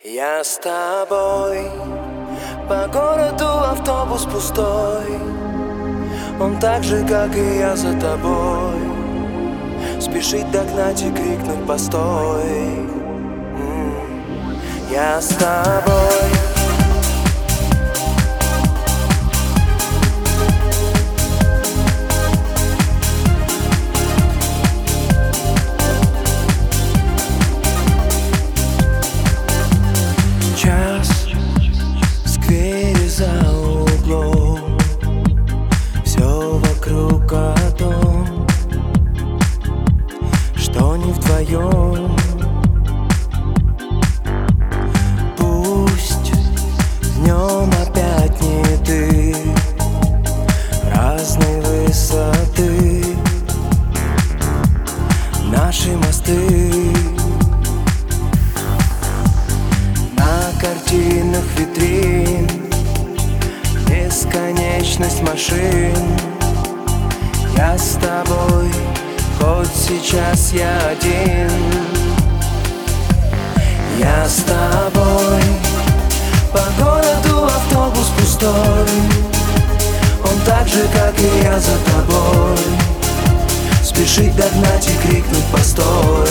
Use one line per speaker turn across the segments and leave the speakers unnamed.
Я с тобой, по городу автобус пустой. Он так же, как и я, за тобой. Спешит догнать и крикнуть постой. Я с тобой. Час в сквере за углом, все вокруг о том, что не вдвоем. Пусть днем опять не ты, разной высоты наши мосты. Картинах витрин, бесконечность машин. Я с тобой, хоть сейчас я один. Я с тобой, по городу автобус пустой. Он так же, как и я, за тобой. Спешит догнать и крикнуть постой.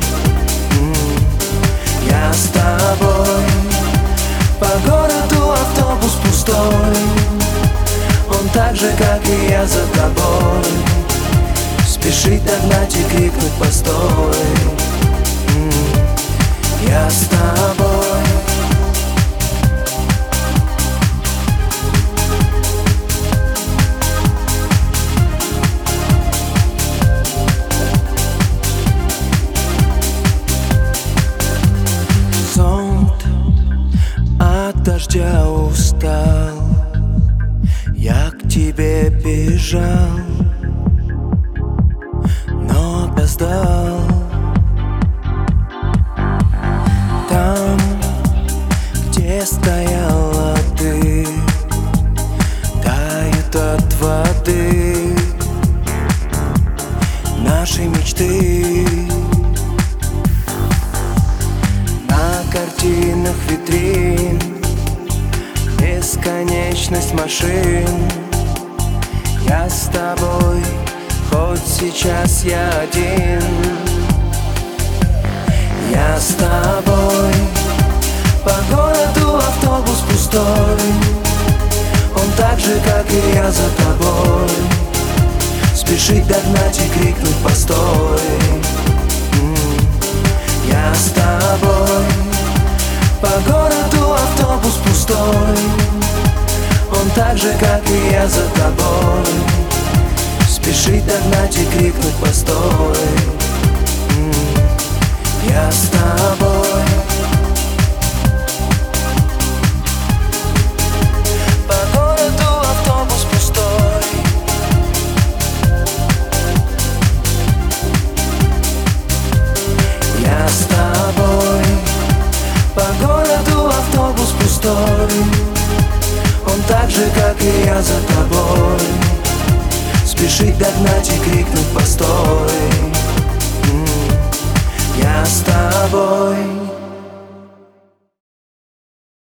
Я с тобой, по городу автобус пустой. Он так же, как и я, за тобой. Спешит догнать и крикнуть постой. Я с тобой. От дождя устал, я к тебе бежал, но опоздал. Там, где стояла ты, тают от воды наши мечты. На картинах витрин, бесконечность машин. Я с тобой, хоть сейчас я один. Я с тобой, по городу автобус пустой. Он так же, как и я, за тобой. Спешит догнать и крикнуть постой. Я с тобой, по городу автобус пустой. Он так же, как и я, за тобой. Спешит догнать и крикнуть постой. Я с тобой. По городу автобус пустой. Я с тобой, по городу автобус пустой. Он так же, как и я, за тобой. Спешит догнать и крикнуть постой. Я с тобой.